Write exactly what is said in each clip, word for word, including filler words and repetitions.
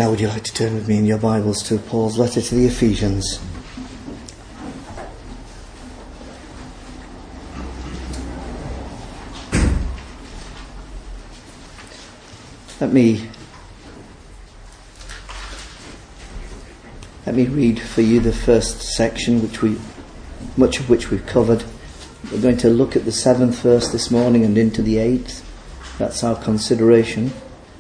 Now would you like to turn with me in your Bibles to Paul's letter to the Ephesians? Let me let me read for you the first section, which we much of which we've covered. We're going to look at the seventh verse this morning and into the eighth. That's our consideration.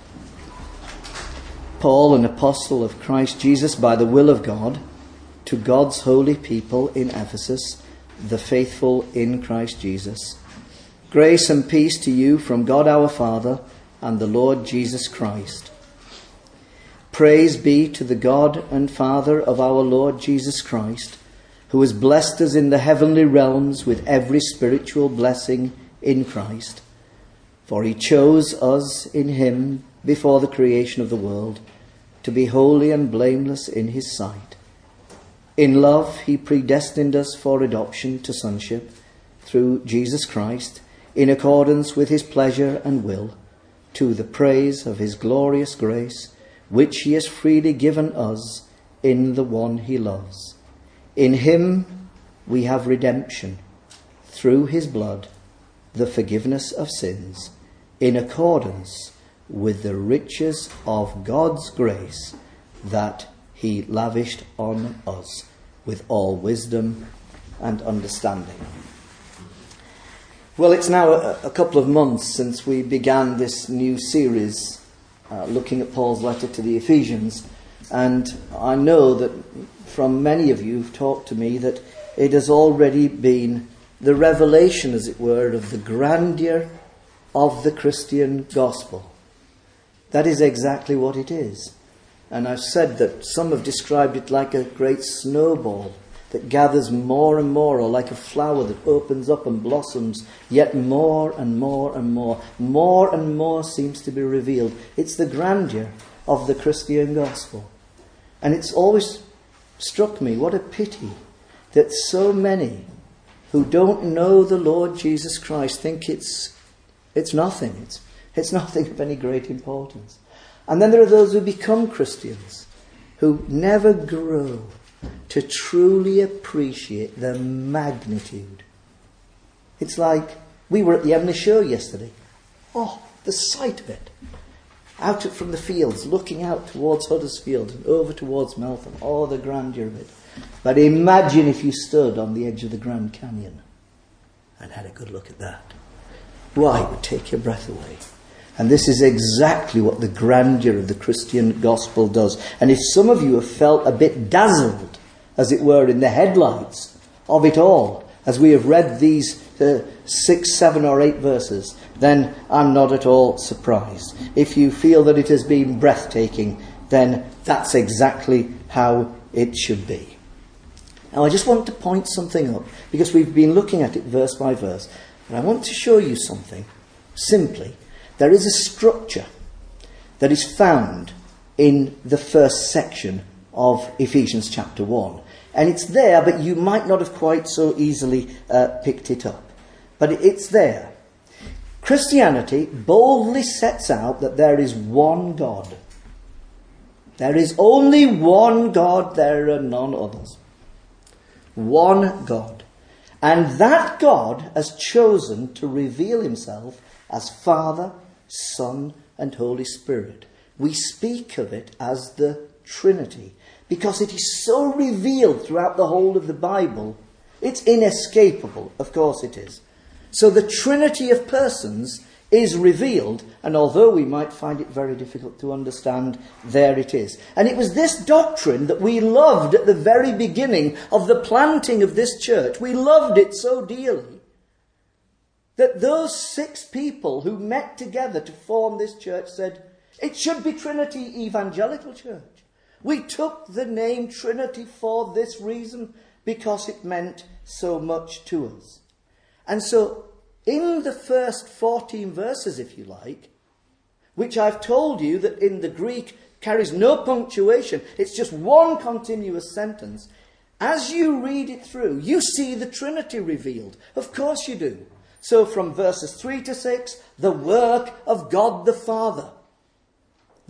Paul, an apostle of Christ Jesus by the will of God, to God's holy people in Ephesus, the faithful in Christ Jesus. Grace and peace to you from God our Father and the Lord Jesus Christ. Praise be to the God and Father of our Lord Jesus Christ, who has blessed us in the heavenly realms with every spiritual blessing in Christ. For he chose us in him before the creation of the world, to be holy and blameless in his sight. In love he predestined us for adoption to sonship through Jesus Christ, in accordance with his pleasure and will, to the praise of his glorious grace, which he has freely given us in the one he loves. In him we have redemption, through his blood, the forgiveness of sins, in accordance with the riches of God's grace that he lavished on us with all wisdom and understanding. Well, it's now a, a couple of months since we began this new series uh, looking at Paul's letter to the Ephesians, and I know that from many of you who've talked to me that it has already been the revelation, as it were, of the grandeur of the Christian gospel. That is exactly what it is. And I've said that some have described it like a great snowball that gathers more and more, or like a flower that opens up and blossoms, yet more and more and more. More and more seems to be revealed. It's the grandeur of the Christian gospel. And it's always struck me, what a pity that so many who don't know the Lord Jesus Christ think it's it's nothing. It's It's nothing of any great importance. And then there are those who become Christians who never grow to truly appreciate the magnitude. It's like we were at the Emily show yesterday. Oh, the sight of it. Out from the fields, looking out towards Huddersfield and over towards Meltham. Oh, the grandeur of it. But imagine if you stood on the edge of the Grand Canyon and had a good look at that. Why, it would take your breath away. And this is exactly what the grandeur of the Christian gospel does. And if some of you have felt a bit dazzled, as it were, in the headlights of it all, as we have read these uh, six, seven or eight verses, then I'm not at all surprised. If you feel that it has been breathtaking, then that's exactly how it should be. Now I just want to point something up, because we've been looking at it verse by verse. And I want to show you something. Simply, there is a structure that is found in the first section of Ephesians chapter one. And it's there, but you might not have quite so easily uh, picked it up. But it's there. Christianity boldly sets out that there is one God. There is only one God, there are none others. One God. And that God has chosen to reveal himself as Father, Son, and Holy Spirit. We speak of it as the Trinity because it is so revealed throughout the whole of the Bible. It's inescapable, of course it is. So the Trinity of persons is revealed, and although we might find it very difficult to understand, there it is. And it was this doctrine that we loved at the very beginning of the planting of this church. We loved it so dearly that those six people who met together to form this church said, it should be Trinity Evangelical Church. We took the name Trinity for this reason, because it meant so much to us. And so, in the first fourteen verses, if you like, which I've told you that in the Greek carries no punctuation, it's just one continuous sentence, as you read it through, you see the Trinity revealed. Of course you do. So from verses three to six, the work of God the Father.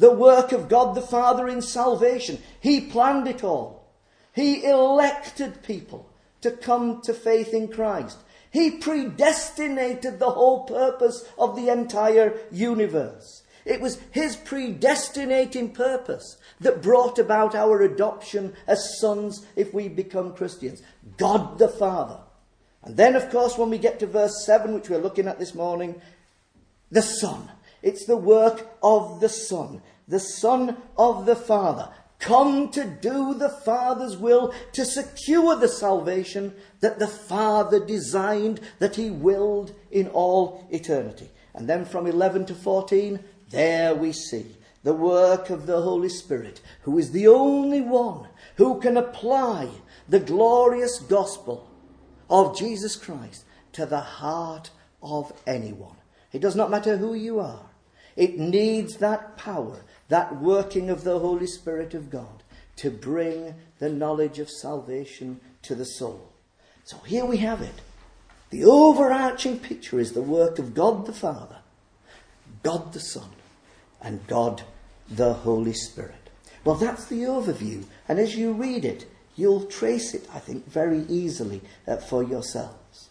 The work of God the Father in salvation. He planned it all. He elected people to come to faith in Christ. He predestinated the whole purpose of the entire universe. It was his predestinating purpose that brought about our adoption as sons if we become Christians. God the Father. And then, of course, when we get to verse seven, which we're looking at this morning, the Son. It's the work of the Son. The Son of the Father. Come to do the Father's will, to secure the salvation that the Father designed, that he willed in all eternity. And then from eleven to fourteen, there we see the work of the Holy Spirit, who is the only one who can apply the glorious gospel of Jesus Christ to the heart of anyone. It does not matter who you are. It needs that power, that working of the Holy Spirit of God to bring the knowledge of salvation to the soul. So here we have it. The overarching picture is the work of God the Father, God the Son, and God the Holy Spirit. Well, that's the overview. And as you read it, you'll trace it, I think, very easily uh, for yourselves.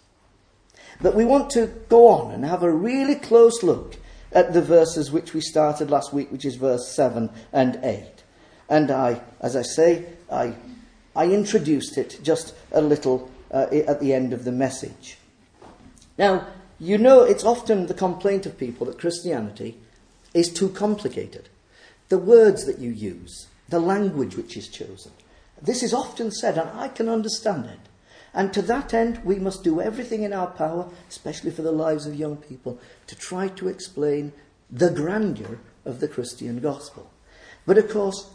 But we want to go on and have a really close look at the verses which we started last week, which is verse seven and eight. And I, as I say, I, I introduced it just a little uh, at the end of the message. Now, you know, it's often the complaint of people that Christianity is too complicated. The words that you use, the language which is chosen. This is often said, and I can understand it. And to that end, we must do everything in our power, especially for the lives of young people, to try to explain the grandeur of the Christian gospel. But of course,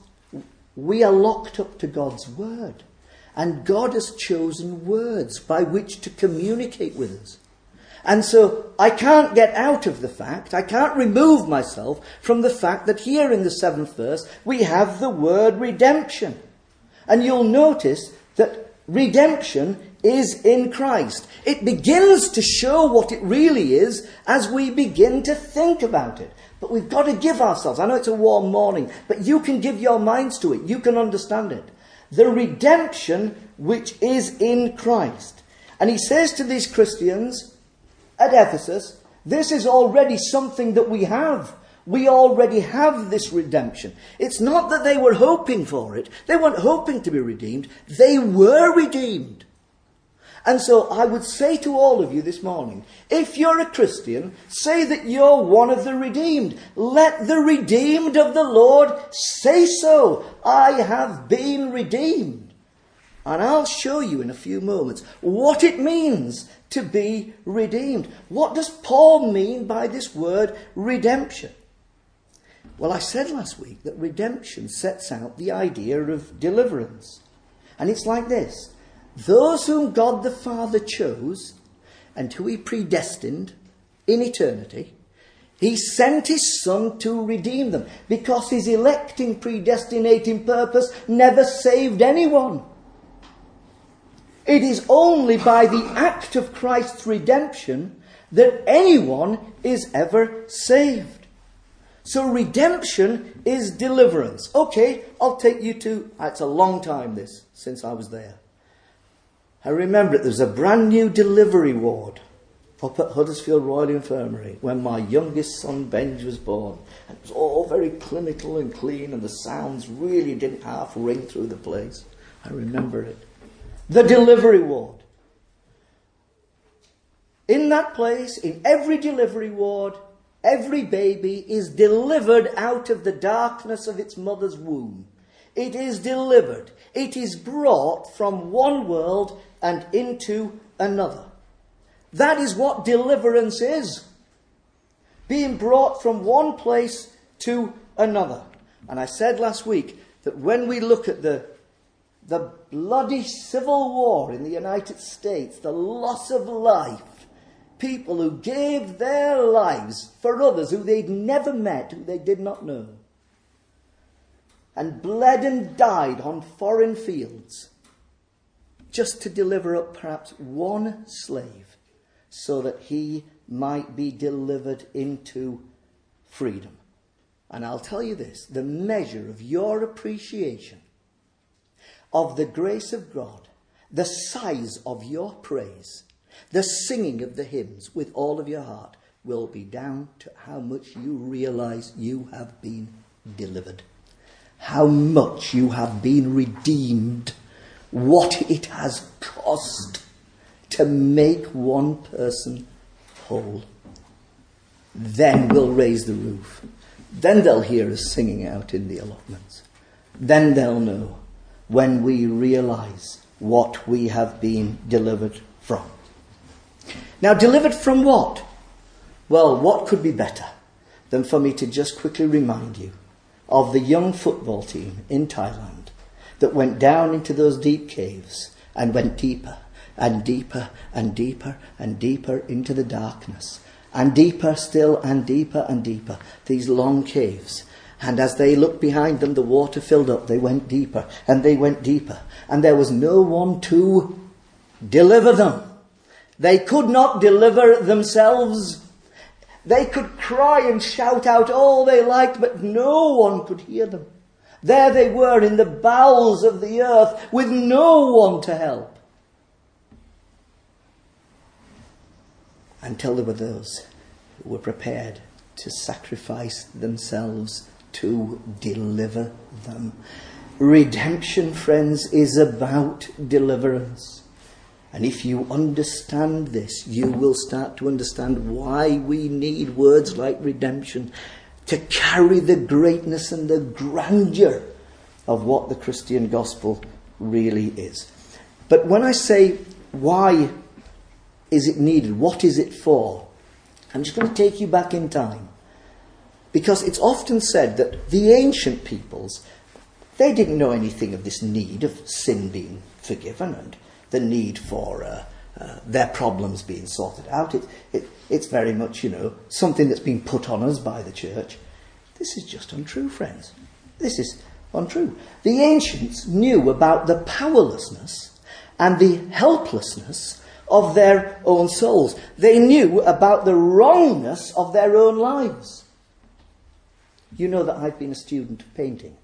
we are locked up to God's word. And God has chosen words by which to communicate with us. And so I can't get out of the fact, I can't remove myself from the fact that here in the seventh verse we have the word redemption. And you'll notice that redemption is in Christ. It begins to show what it really is as we begin to think about it. But we've got to give ourselves, I know it's a warm morning, but you can give your minds to it, you can understand it. The redemption which is in Christ. And he says to these Christians at Ephesus, this is already something that we have. We already have this redemption. It's not that they were hoping for it. They weren't hoping to be redeemed. They were redeemed. And so I would say to all of you this morning, if you're a Christian, say that you're one of the redeemed. Let the redeemed of the Lord say so. I have been redeemed. And I'll show you in a few moments what it means to be redeemed. What does Paul mean by this word redemption? Well, I said last week that redemption sets out the idea of deliverance. And it's like this. Those whom God the Father chose and who he predestined in eternity, he sent his Son to redeem them because his electing, predestinating purpose never saved anyone. It is only by the act of Christ's redemption that anyone is ever saved. So redemption is deliverance. Okay, I'll take you to, it's a long time this, since I was there. I remember it, there was a brand new delivery ward up at Huddersfield Royal Infirmary when my youngest son Benj was born. And it was all very clinical and clean and the sounds really didn't half ring through the place. I remember it. The delivery ward. In that place, in every delivery ward, every baby is delivered out of the darkness of its mother's womb. It is delivered. It is brought from one world and into another. That is what deliverance is. Being brought from one place to another. And I said last week that when we look at the The bloody civil war in the United States, the loss of life, people who gave their lives for others who they'd never met, who they did not know, and bled and died on foreign fields, just to deliver up perhaps one slave, so that he might be delivered into freedom. And I'll tell you this, the measure of your appreciation of the grace of God, the size of your praise, the singing of the hymns with all of your heart will be down to how much you realize you have been delivered, how much you have been redeemed, what it has cost to make one person whole. Then we'll raise the roof. Then they'll hear us singing out in the allotments. Then they'll know when we realize what we have been delivered from. Now, delivered from what? Well, what could be better than for me to just quickly remind you of the young football team in Thailand that went down into those deep caves and went deeper and deeper and deeper and deeper into the darkness, and deeper still and deeper and deeper, these long caves. And as they looked behind them, the water filled up. They went deeper and they went deeper, and there was no one to deliver them. They could not deliver themselves. They could cry and shout out all they liked, but no one could hear them. There they were in the bowels of the earth with no one to help. Until there were those who were prepared to sacrifice themselves to deliver them. Redemption, friends, is about deliverance. And if you understand this, you will start to understand why we need words like redemption to carry the greatness and the grandeur of what the Christian gospel really is. But when I say, why is it needed? What is it for? I'm just going to take you back in time. Because it's often said that the ancient peoples, they didn't know anything of this need of sin being forgiven and the need for uh, uh, their problems being sorted out. It, it, it's very much, you know, something that's been put on us by the church. This is just untrue, friends. This is untrue. The ancients knew about the powerlessness and the helplessness of their own souls. They knew about the wrongness of their own lives. You know that I've been a student of painting.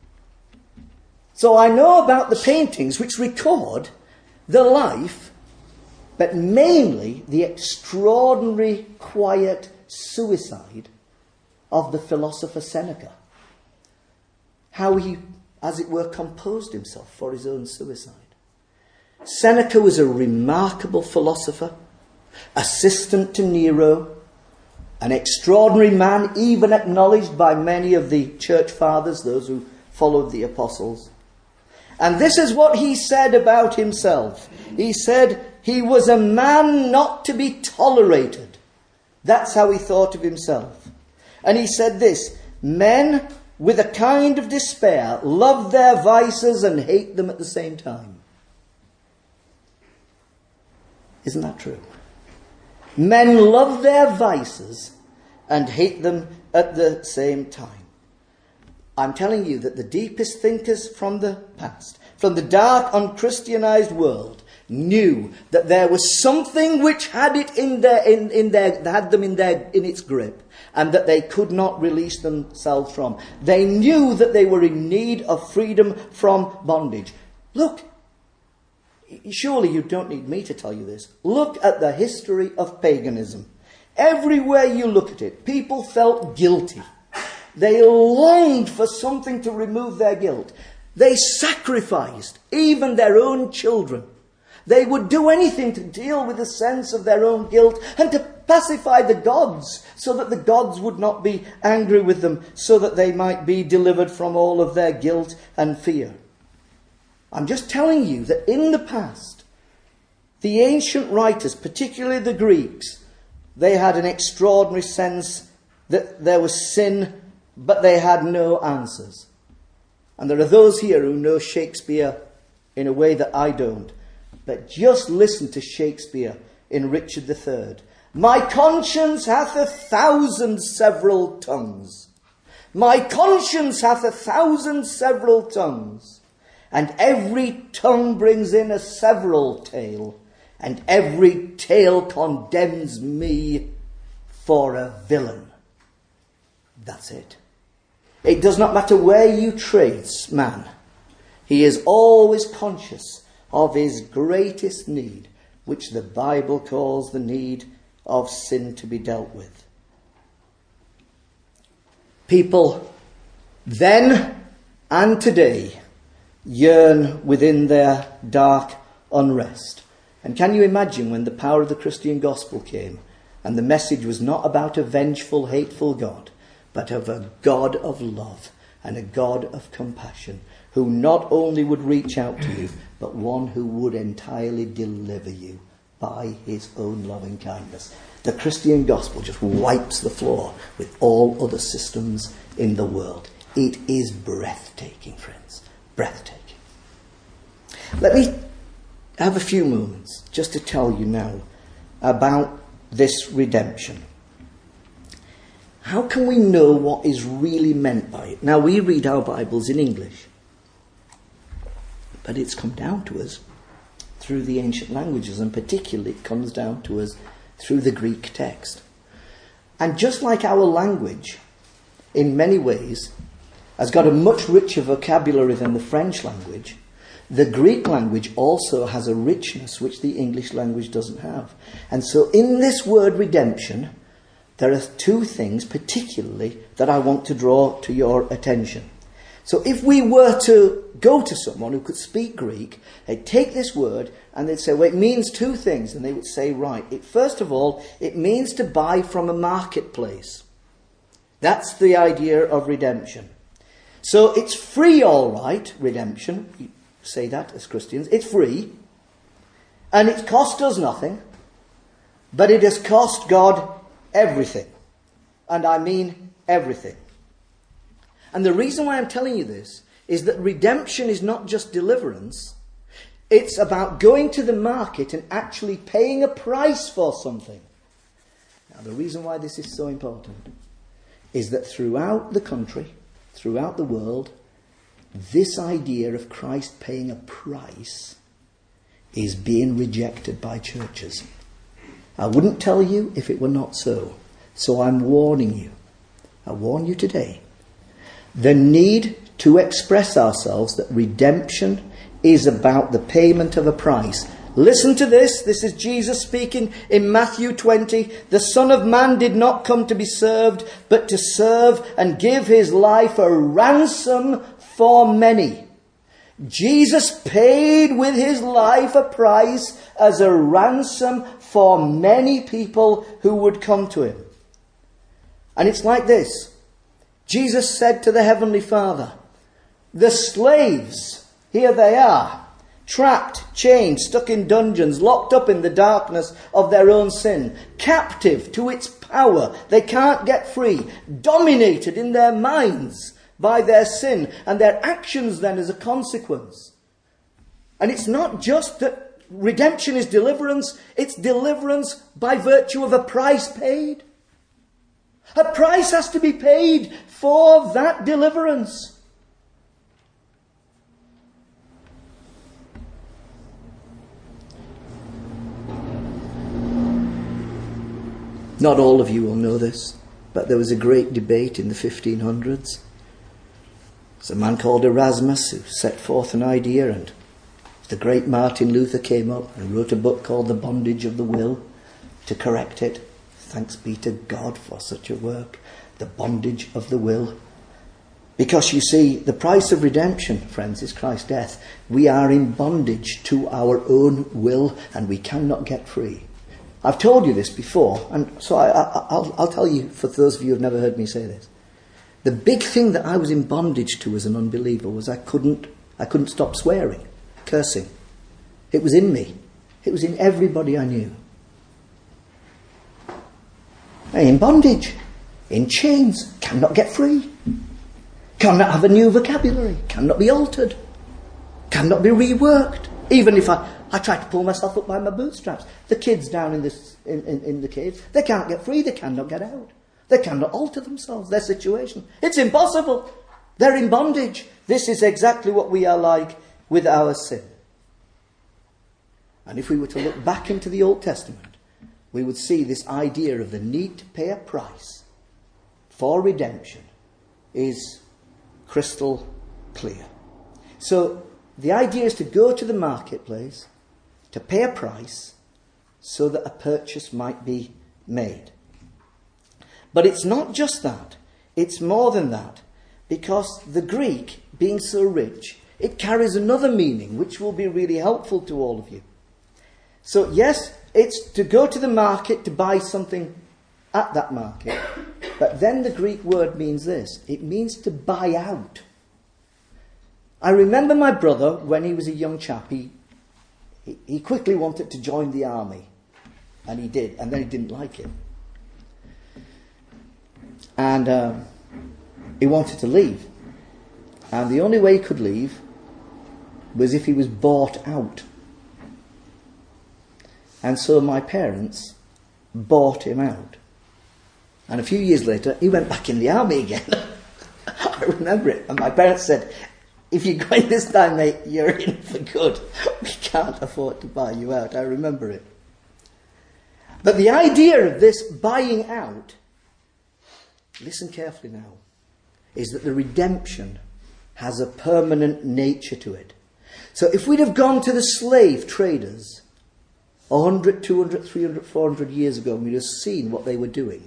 So I know about the paintings which record the life, but mainly the extraordinary, quiet suicide of the philosopher Seneca. How he, as it were, composed himself for his own suicide. Seneca was a remarkable philosopher, assistant to Nero, an extraordinary man, even acknowledged by many of the church fathers, those who followed the apostles. And this is what he said about himself. He said he was a man not to be tolerated. That's how he thought of himself. And he said this: men with a kind of despair love their vices and hate them at the same time. Isn't that true? Men love their vices and hate them at the same time. I'm telling you that the deepest thinkers from the past, from the dark, unchristianized world, knew that there was something which had it in their, in, in their, had them in their, in its grip, and that they could not release themselves from. They knew that they were in need of freedom from bondage. Look, surely you don't need me to tell you this. Look at the history of paganism. Everywhere you look at it, people felt guilty. They longed for something to remove their guilt. They sacrificed even their own children. They would do anything to deal with the sense of their own guilt and to pacify the gods so that the gods would not be angry with them, so that they might be delivered from all of their guilt and fear. I'm just telling you that in the past, the ancient writers, particularly the Greeks, they had an extraordinary sense that there was sin, but they had no answers. And there are those here who know Shakespeare in a way that I don't. But just listen to Shakespeare in Richard the Third. My conscience hath a thousand several tongues. My conscience hath a thousand several tongues. And every tongue brings in a several tale. And every tale condemns me for a villain. That's it. It does not matter where you tradesman. He is always conscious of his greatest need, which the Bible calls the need of sin to be dealt with. People then and today yearn within their dark unrest. And can you imagine when the power of the Christian gospel came and the message was not about a vengeful, hateful God, but of a God of love and a God of compassion, who not only would reach out to you, but one who would entirely deliver you by his own loving kindness. The Christian gospel just wipes the floor with all other systems in the world. It is breathtaking, friends. Breathtaking. Let me have a few moments just to tell you now about this redemption. How can we know what is really meant by it? Now, we read our Bibles in English, but it's come down to us through the ancient languages, and particularly it comes down to us through the Greek text. And just like our language, in many ways, has got a much richer vocabulary than the French language, the Greek language also has a richness which the English language doesn't have. And so in this word redemption, there are two things particularly that I want to draw to your attention. So if we were to go to someone who could speak Greek, they'd take this word and they'd say, well, it means two things. And they would say, right, it, first of all, it means to buy from a marketplace. That's the idea of redemption. So it's free, all right, redemption. We say that as Christians. It's free. And it's cost us nothing. But it has cost God everything. And I mean everything. And the reason why I'm telling you this is that redemption is not just deliverance. It's about going to the market and actually paying a price for something. Now, the reason why this is so important is that throughout the country, throughout the world, this idea of Christ paying a price is being rejected by churches. I wouldn't tell you if it were not so. So I'm warning you. I warn you today. The need to express ourselves that redemption is about the payment of a price. Listen to this. This is Jesus speaking in Matthew twenty. The Son of Man did not come to be served, but to serve and give his life a ransom for many. Jesus paid with his life a price as a ransom for many people who would come to him. And it's like this. Jesus said to the Heavenly Father, the slaves, here they are, trapped, chained, stuck in dungeons, locked up in the darkness of their own sin, captive to its power. They can't get free, dominated in their minds by their sin and their actions then as a consequence. And it's not just that redemption is deliverance, it's deliverance by virtue of a price paid. A price has to be paid for that deliverance. Not all of you will know this, but there was a great debate in the fifteen hundreds. There's a man called Erasmus who set forth an idea, and the great Martin Luther came up and wrote a book called The Bondage of the Will to correct it. Thanks be to God for such a work. The bondage of the will. Because you see, the price of redemption, friends, is Christ's death. We are in bondage to our own will and we cannot get free. I've told you this before, and so I, I, I'll, I'll tell you for those of you who have never heard me say this. The big thing that I was in bondage to as an unbeliever was I couldn't, I couldn't stop swearing, cursing. It was in me. It was in everybody I knew. In bondage, in chains, cannot get free, cannot have a new vocabulary, cannot be altered, cannot be reworked. Even if I, I try to pull myself up by my bootstraps. The kids down in, this, in, in, in the cave, they can't get free, they cannot get out. They cannot alter themselves, their situation. It's impossible. They're in bondage. This is exactly what we are like with our sin. And if we were to look back into the Old Testament, we would see this idea of the need to pay a price for redemption is crystal clear. So the idea is to go to the marketplace, to pay a price, so that a purchase might be made. But it's not just that. It's more than that. Because the Greek, being so rich, it carries another meaning which will be really helpful to all of you. So yes, it's to go to the market to buy something at that market. But then the Greek word means this. It means to buy out. I remember my brother, when he was a young chap, he, he, he quickly wanted to join the army. And he did. And then he didn't like it. And uh, he wanted to leave. And the only way he could leave was if he was bought out. And so my parents bought him out. And a few years later, he went back in the army again. I remember it. And my parents said, if you're going this time, mate, you're in for good. We can't afford to buy you out. I remember it. But the idea of this buying out, listen carefully now, is that the redemption has a permanent nature to it. So if we'd have gone to the slave traders one hundred, two hundred, three hundred, four hundred years ago, we'd have seen what they were doing.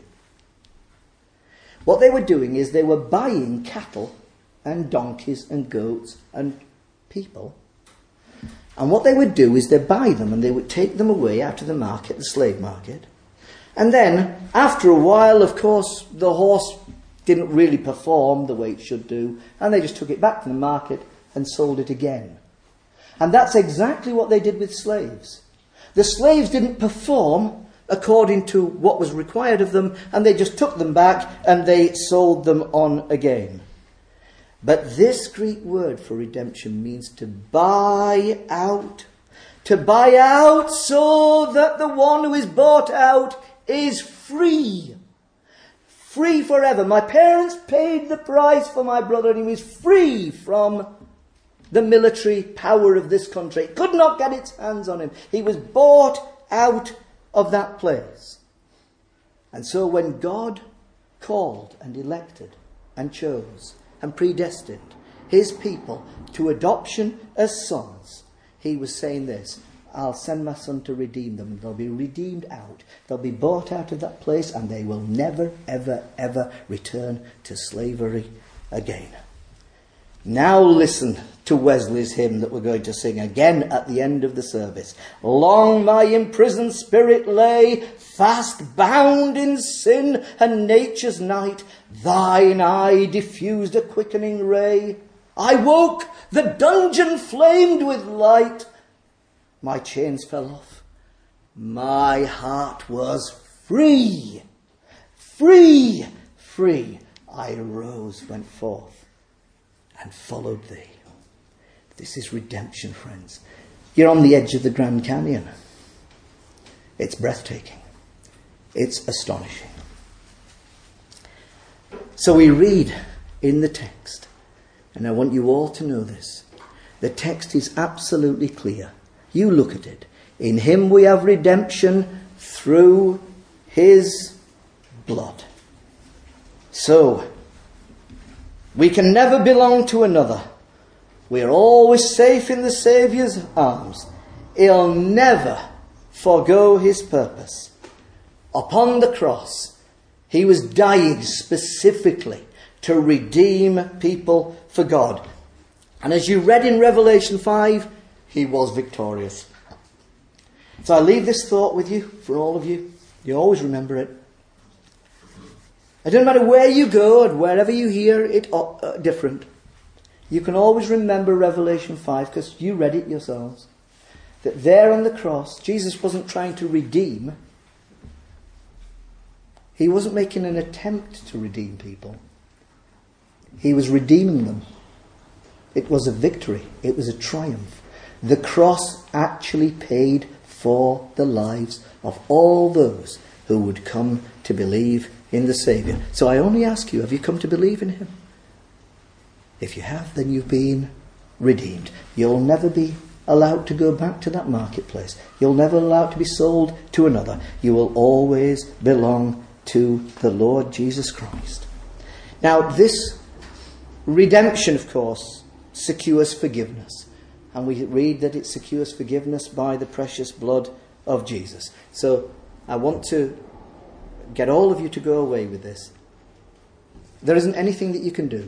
What they were doing is they were buying cattle and donkeys and goats and people. And what they would do is they'd buy them and they would take them away out of the market, the slave market. And then, after a while, of course, the horse didn't really perform the way it should do, and they just took it back to the market and sold it again. And that's exactly what they did with slaves. The slaves didn't perform according to what was required of them, and they just took them back and they sold them on again. But this Greek word for redemption means to buy out. To buy out so that the one who is bought out is free. Free forever. My parents paid the price for my brother and he was free from the military power of this country. It could not get its hands on him. He was bought out of that place. And so when God called and elected and chose and predestined his people to adoption as sons, he was saying this: I'll send my son to redeem them. They'll be redeemed out. They'll be bought out of that place and they will never, ever, ever return to slavery again. Now listen to Wesley's hymn that we're going to sing again at the end of the service. Long my imprisoned spirit lay, fast bound in sin and nature's night. Thine eye diffused a quickening ray. I woke, the dungeon flamed with light. My chains fell off. My heart was free. Free, free. I rose, went forth, and followed thee. This is redemption, friends. You're on the edge of the Grand Canyon. It's breathtaking. It's astonishing. So we read in the text, and I want you all to know this. The text is absolutely clear. You look at it. In him we have redemption through his blood. So, we can never belong to another. We are always safe in the Saviour's arms. He'll never forego his purpose. Upon the cross, he was dying specifically to redeem people for God. And as you read in Revelation five, he was victorious. So I leave this thought with you, for all of you. You always remember it. It doesn't matter where you go and wherever you hear it uh, different. You can always remember Revelation five because you read it yourselves. That there on the cross, Jesus wasn't trying to redeem. He wasn't making an attempt to redeem people. He was redeeming them. It was a victory. It was a triumph. The cross actually paid for the lives of all those who would come to believe in the Saviour. So I only ask you, have you come to believe in him? If you have, then you've been redeemed. You'll never be allowed to go back to that marketplace. You'll never be allowed to be sold to another. You will always belong to the Lord Jesus Christ. Now, this Redemption, of course, secures forgiveness. And we read that it secures forgiveness by the precious blood of Jesus. So I want to get all of you to go away with this. There isn't anything that you can do.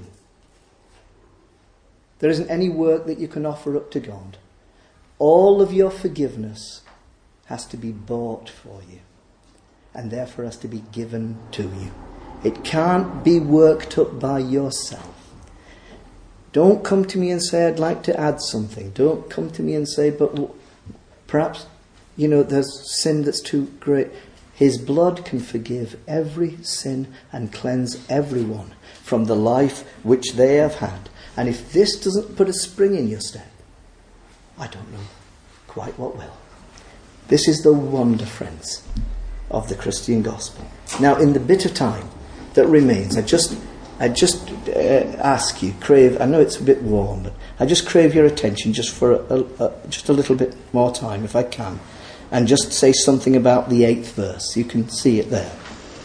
There isn't any work that you can offer up to God. All of your forgiveness has to be bought for you, and therefore has to be given to you. It can't be worked up by yourself. Don't come to me and say, I'd like to add something. Don't come to me and say, but perhaps, you know, there's sin that's too great. His blood can forgive every sin and cleanse everyone from the life which they have had. And if this doesn't put a spring in your step, I don't know quite what will. This is the wonder, friends, of the Christian gospel. Now, in the bit of time that remains, I just, I just uh, ask you, crave. I know it's a bit warm, but I just crave your attention just for a, a, a, just a little bit more time, if I can, and just say something about the eighth verse. You can see it there.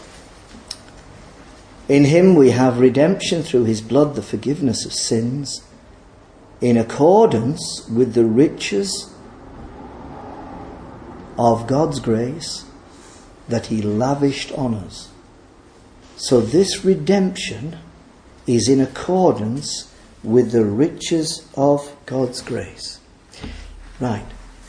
In him we have redemption through his blood, the forgiveness of sins, in accordance with the riches of God's grace that he lavished on us. So this redemption is in accordance with the riches of God's grace. Right.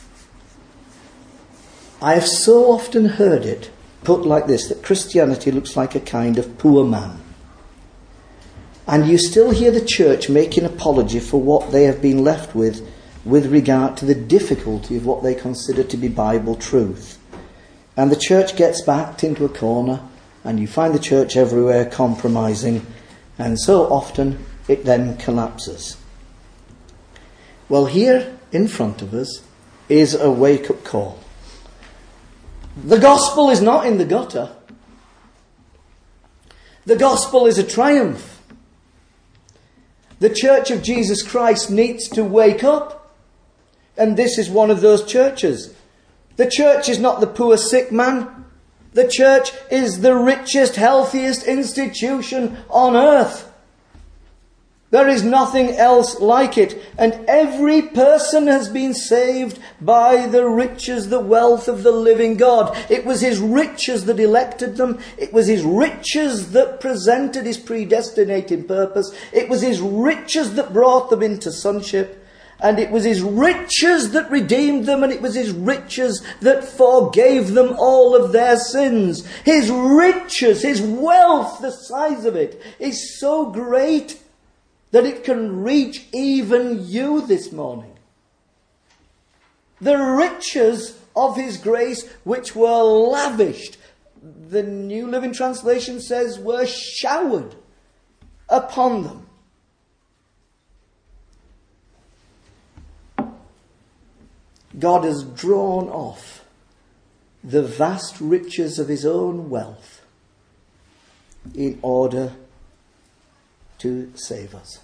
I have so often heard it put like this, that Christianity looks like a kind of poor man. And you still hear the church making apology for what they have been left with with regard to the difficulty of what they consider to be Bible truth. And the church gets backed into a corner, and you find the church everywhere compromising, and so often it then collapses. Well, here in front of us is a wake-up call. The gospel is not in the gutter. The gospel is a triumph. The Church of Jesus Christ needs to wake up. And this is one of those churches. The church is not the poor sick man. The church is the richest, healthiest institution on earth. There is nothing else like it. And every person has been saved by the riches, the wealth of the living God. It was his riches that elected them. It was his riches that presented his predestinating purpose. It was his riches that brought them into sonship. And it was his riches that redeemed them, and it was his riches that forgave them all of their sins. His riches, his wealth, the size of it is so great that it can reach even you this morning. The riches of his grace which were lavished, the New Living Translation says, were showered upon them. God has drawn off the vast riches of his own wealth in order to save us.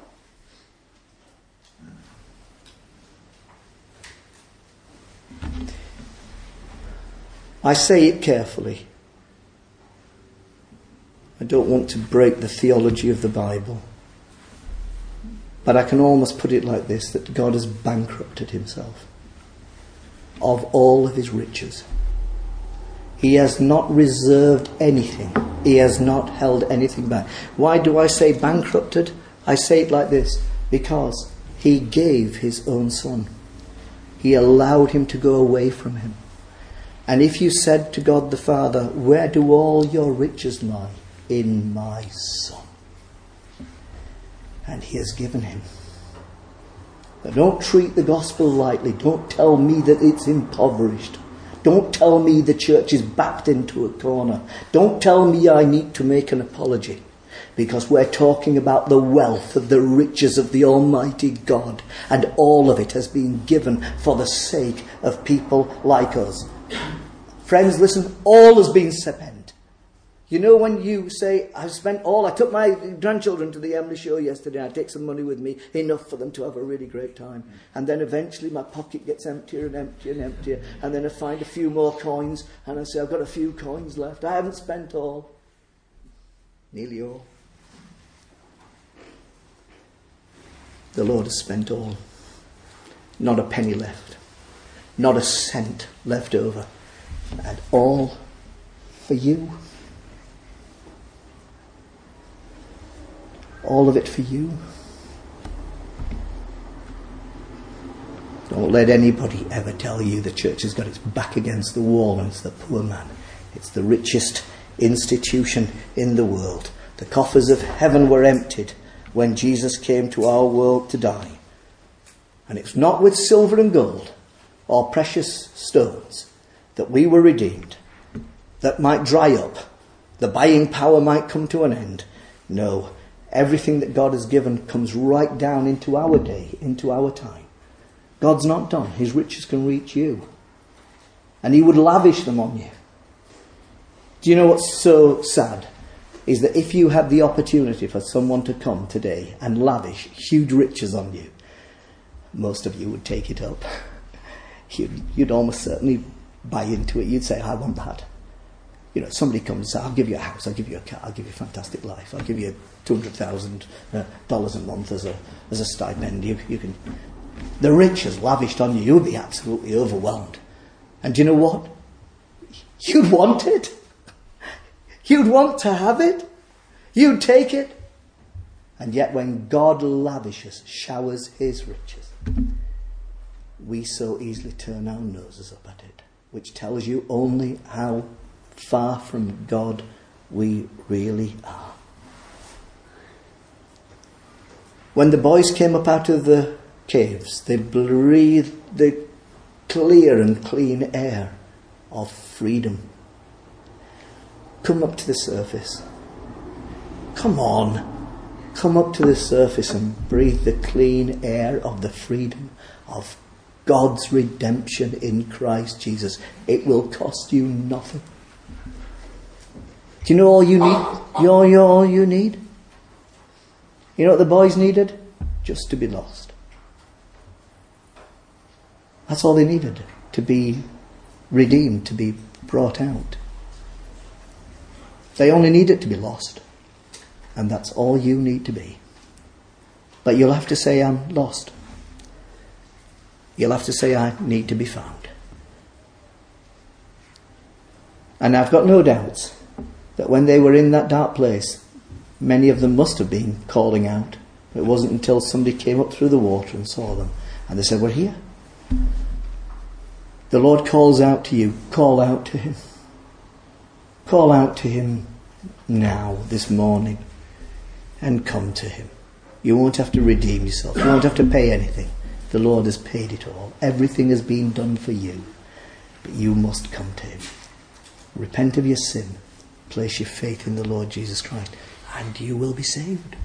I say it carefully. I don't want to break the theology of the Bible. But I can almost put it like this, that God has bankrupted himself of all of his riches. He has not reserved anything. He has not held anything back. Why do I say bankrupted? I say it like this, because he gave his own son. He allowed him to go away from him. And if you said to God the Father, where do all your riches lie? In my son. And he has given him. But don't treat the gospel lightly. Don't tell me that it's impoverished. Don't tell me the church is backed into a corner. Don't tell me I need to make an apology. Because we're talking about the wealth of the riches of the Almighty God. And all of it has been given for the sake of people like us. Friends, listen, all has been spent. You know when you say, I've spent all, I took my grandchildren to the Emily show yesterday, I take some money with me, enough for them to have a really great time. And then eventually my pocket gets emptier and emptier and emptier, and then I find a few more coins, and I say, I've got a few coins left. I haven't spent all. Nearly all. the Lord has spent all. Not a penny left. Not a cent left over. And all for you. All of it for you. Don't let anybody ever tell you the church has got its back against the wall and it's the poor man. It's the richest institution in the world. The coffers of heaven were emptied when Jesus came to our world to die. And it's not with silver and gold or precious stones that we were redeemed, that might dry up, the buying power might come to an end. No, everything that God has given comes right down into our day, into our time. God's not done. His riches can reach you. And he would lavish them on you. Do you know what's so sad? Is that if you had the opportunity for someone to come today and lavish huge riches on you, most of you would take it up. You'd, you'd almost certainly buy into it. You'd say, I want that. You know, somebody comes and says, I'll give you a house, I'll give you a car, I'll give you a fantastic life, I'll give you two hundred thousand dollars a month as a as a stipend. You, you can... The riches lavished on you, you'll be absolutely overwhelmed. And do you know what? You'd want it. You'd want to have it. You'd take it. And yet when God lavishes, showers his riches, we so easily turn our noses up at it, which tells you only how far from God we really are. When the boys came up out of the caves, they breathed the clear and clean air of freedom. Come up to the surface. Come on. Come up to the surface and breathe the clean air of the freedom of God's redemption in Christ Jesus. It will cost you nothing. Do you know all you need? You know, you know all you need? You know what the boys needed? Just to be lost. That's all they needed. To be redeemed, to be brought out. They only needed to be lost. And that's all you need to be. But you'll have to say, I'm lost. You'll have to say, I need to be found. And I've got no doubts that when they were in that dark place, many of them must have been calling out. It wasn't until somebody came up through the water and saw them. And they said, we're here. The Lord calls out to you. Call out to him. Call out to him now, this morning. And come to him. You won't have to redeem yourself. You won't have to pay anything. The Lord has paid it all. Everything has been done for you. But you must come to him. Repent of your sin. Place your faith in the Lord Jesus Christ. And you will be saved.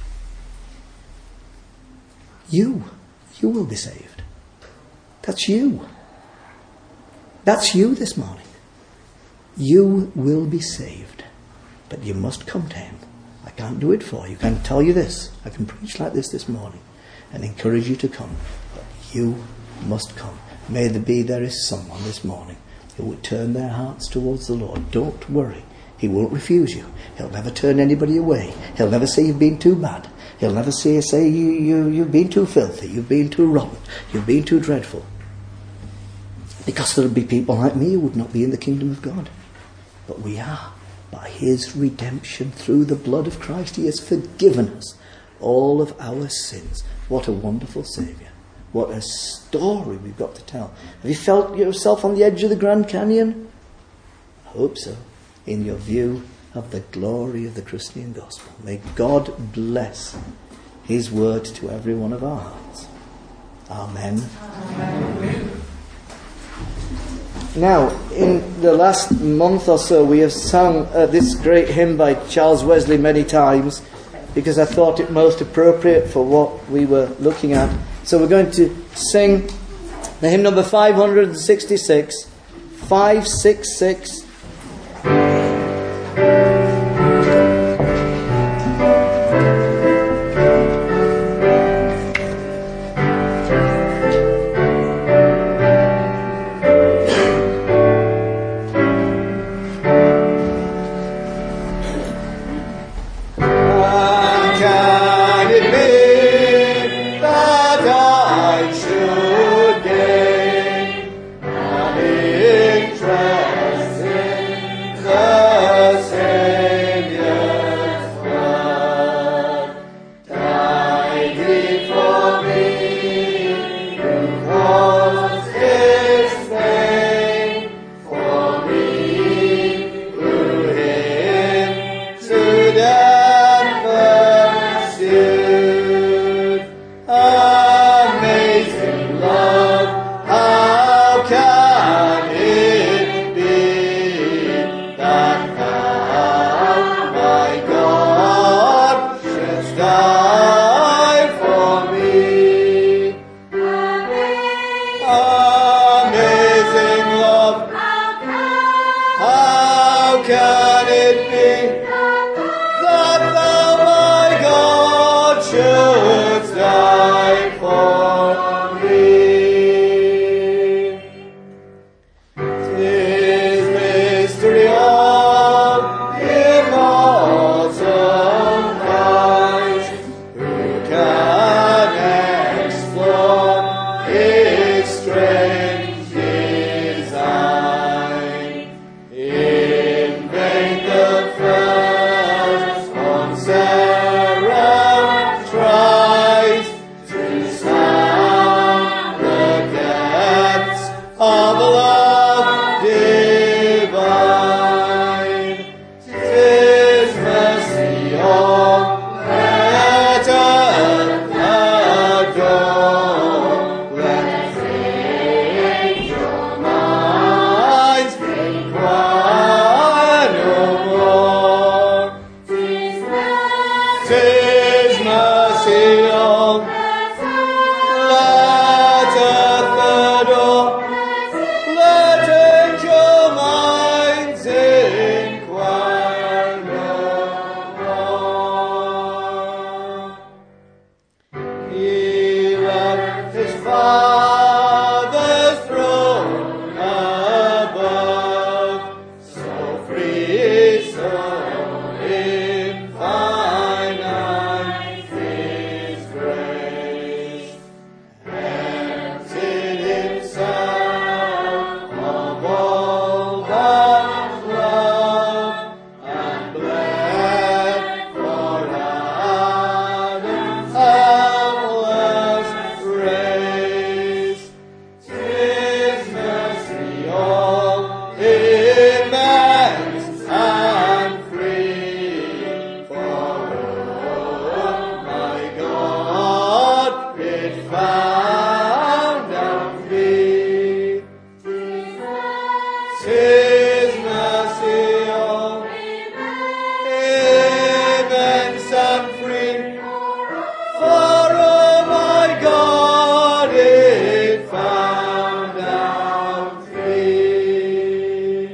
You. You will be saved. That's you. That's you this morning. You will be saved. But you must come to him. I can't do it for you. I can tell you this. I can preach like this this morning and encourage you to come. But you must come. May there be there is someone this morning who would turn their hearts towards the Lord. Don't worry. He won't refuse you. He'll never turn anybody away. He'll never say you've been too bad. He'll never say, say you, you, you've been too filthy. You've been too rotten. You've been too dreadful. Because there'll be people like me who would not be in the kingdom of God. But we are. By his redemption through the blood of Christ, he has forgiven us all of our sins. What a wonderful Saviour. What a story we've got to tell. Have you felt yourself on the edge of the Grand Canyon? I hope so. In your view of the glory of the Christian gospel. May God bless his word to every one of our hearts. Amen. Amen. Now, in the last month or so, we have sung uh, this great hymn by Charles Wesley many times because I thought it most appropriate for what we were looking at. So we're going to sing the hymn number five sixty-six, five sixty-six. Can it be that Father's throne above, so free, so infinite His grace, emptied Himself of all that love, and bled for Adam's helpless race. 'Tis mercy all immense and free, for oh my God, it found out me. 'Tis mercy all immense and free, for oh my God, it found out free.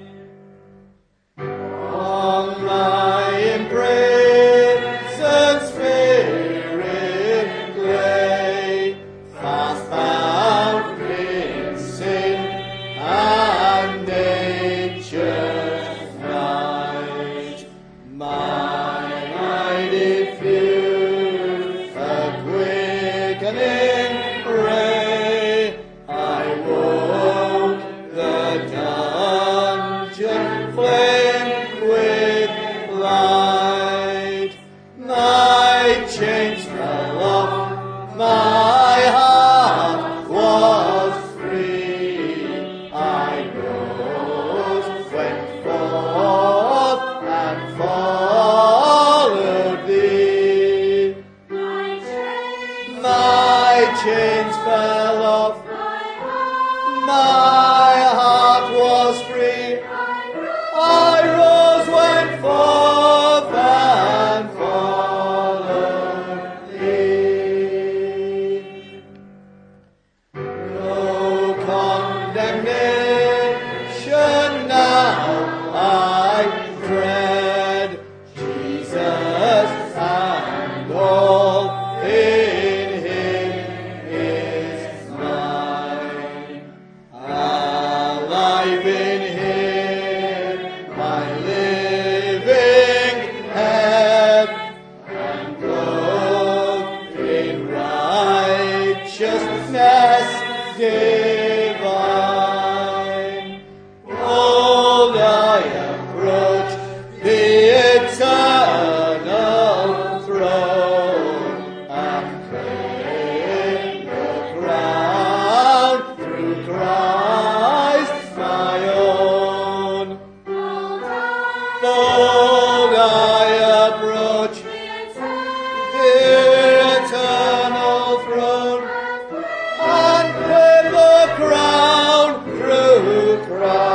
On my imprisoned spirit lay, fast bound in sin and nature's night. Mine eye diffused a quickening ray. I woke the dungeon flame with light. My chains fell off, my heart was free. I rose, went forth, and followed thee. My chains fell off, my heart was free. I rose, went forth, and followed thee. No condemnation now I dread, Jesus and all in Him is mine. Alive in Him, my living head, and clothed in righteousness divine. Behold, I approach the eternal throne, and claim the crown through Christ my own. Behold, I approach the eternal throne, and claim the crown through Christ.